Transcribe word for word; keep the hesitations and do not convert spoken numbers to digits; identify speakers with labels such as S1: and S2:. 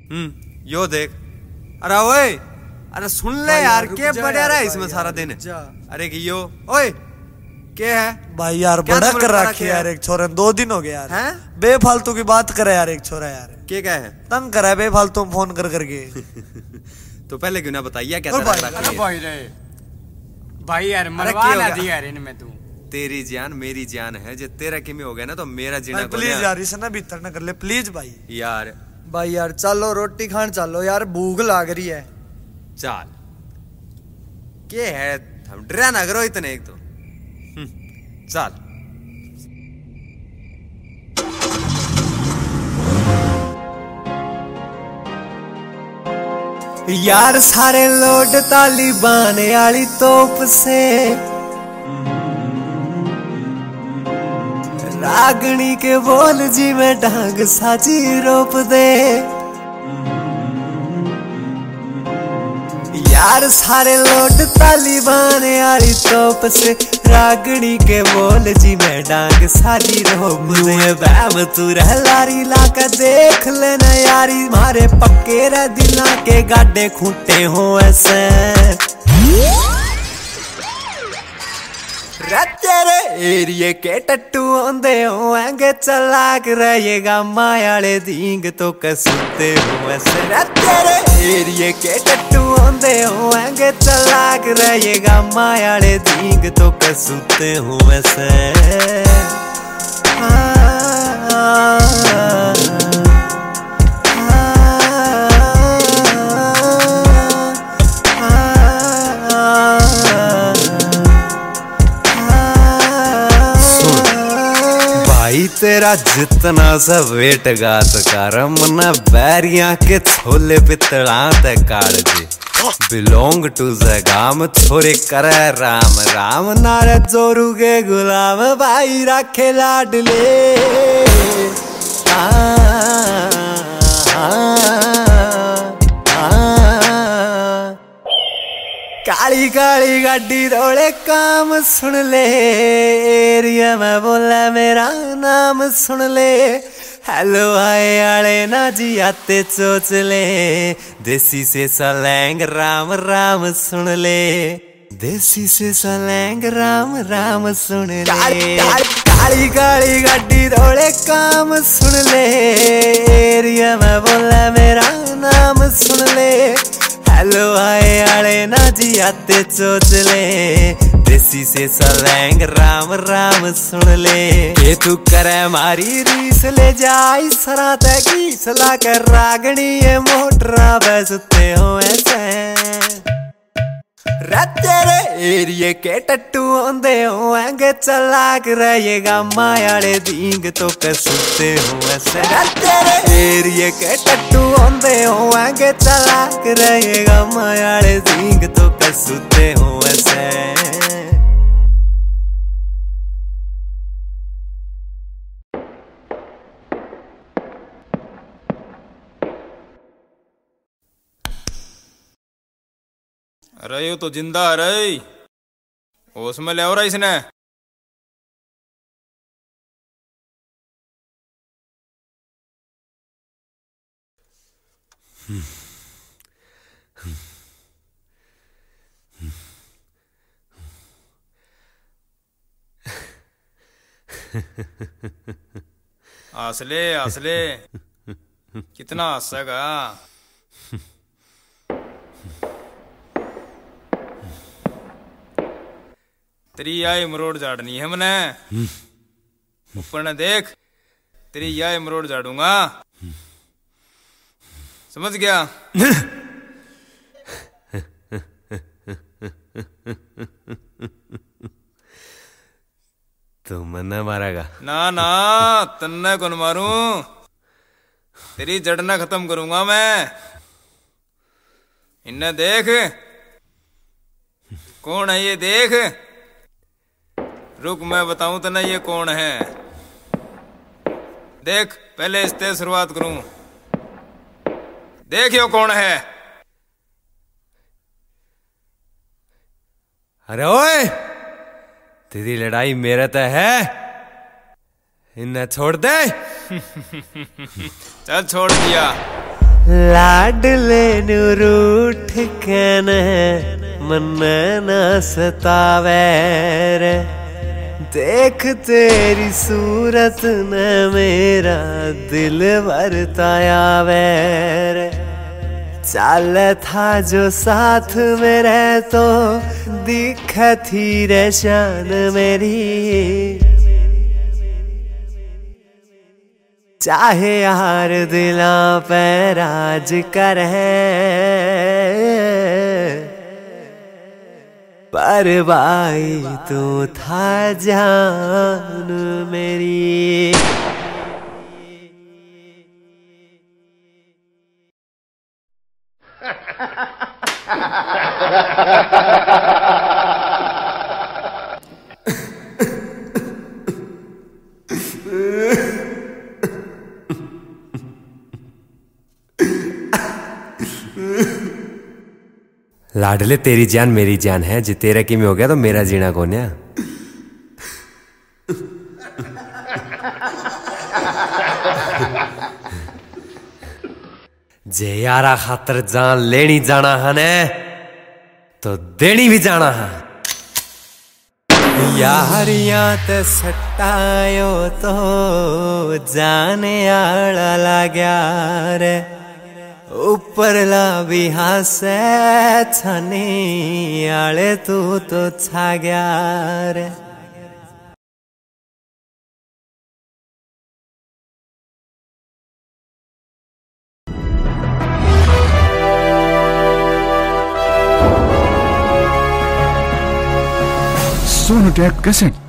S1: हम्म यो देख। अरे ओए, अरे सुन ले यार, क्या बढ़िया रहा है इसमें सारा दिन। अरे कि यो ओए क्या है
S2: भाई यार, बड़ा कर रखे यार एक छोरा, दो दिन हो गए यार हैं? बेफालतू की बात करे यार एक छोरा यार।
S1: क्या क्या है?
S2: तंग करा है बेफालतू फोन कर करके।
S1: तो पहले क्यों ना बताइए क्या
S3: भाई, अरे भाई रे भाई यार मरवा ना दिया यार इनमें तू।
S1: तेरी जान मेरी जान है, जो तेरा किमी हो गया ना तो मेरा जीना।
S2: प्लीज यार इसे ना भीतर ना कर ले प्लीज भाई।
S1: यार
S2: भाई यार चलो रोटी खान चलो यार, भूख लग रही है।
S1: चल क्या है, हम डरा ना करो इतने एक तो। चल
S2: यार सारे लोड तालिबान आली तोप से, रागनी के बोल जी में ढंग साची रोप दे। यार सारे लोड तालिबान आली तोप से, रागनी के बोल जी में डांग साजी रोप दे। बैम तू रह लारी लाकर देख लेना यारी, मारे पक्के रे दिला के गाडे खूंटे हो ऐसे। तेरे एरिए के टट्टू आंदे होंगे चलाक रहेगा, मायाले दींग तो कसुते हो ऐसे। तेरे एरिए के टट्टू आंदे होंगे चलाक रहेगा, मायाले दींग तो कसुते हो ऐसे। तेरा जितना सा वेट गात कारम ना बैरिया के छोले पितला ते काड़ दे। बिलोंग टू जगाम छोरे करे राम राम, नारे जोरू के गुलाम भाई राखे लाडले। आ, आ, आ, काली काली गाड़ी रोड़े काम सुन ले, एरिया में बोला मेरा नाम सुन ले। हेलो आए आले ना जी आते चोच ले, देसी से सलैंग राम राम सुन ले। देसी से सलैंग राम राम सुन ले। काली काली गाड़ी रोड़े काम सुन ले, एरिया में बोला मेरा नाम सुन ले। हेलो आए आले ना जी आते चोच ले, देसी से सलैंग राम राम सुन ले। ये तू करे मारी रीस ले जाई सरा तकी सला कर रागनी ये मोटरा बेचते हो ऐसे। तेरे एरिए के टट्टू आंदे होंगे चलाक रहेगा, मायाले दींग तो कसुते हो ऐसे। तेरे एरिए के टट्टू आंदे होंगे चलाक रहेगा, मायाले दींग तो कसुते हो ऐसे।
S4: अरे यो तो जिंदा है रे, होश में ले रहा इसने। हंसले हंसले कितना हंसेगा। तेरी आई मरोड़ झाड़नी है मने, ऊपर न देख, तेरी आई मरोड़ झाड़ूंगा, समझ गया?
S1: तू मन्ना मारेगा?
S4: ना ना तन्ने कौन मारूं, तेरी जड़ना खत्म करूंगा मैं। इन्हें देख, कौन है ये देख। रुक मैं बताऊं तो ना ये कौन है। देख पहले इससे शुरुआत करूं। देख यो कौन है।
S1: अरे ओए, तेरी लड़ाई मेरे ते है, इन्हें छोड़ दे।
S4: चल छोड़ दिया।
S2: लाडले नु रूठ के न मन न सतावे रे, देख तेरी सूरत न मेरा दिल बरताया रे। चाल था जो साथ मेरे तो दिख थी रे शान मेरी, चाहे यार दिला पे राज करे पर भाई तू था जान मेरी। लाडले तेरी जान मेरी जान है, जे तेरा किमें हो गया तो मेरा जीना कौन है। जे यारा खातर जान लेनी जाना है ने तो देनी भी जाना है। यारियां ते सटायो तो जाने आला लाग्या रे, ऊपरला भी हासे छानी आले तू तो छा गया रे।
S5: Sonotech Cassette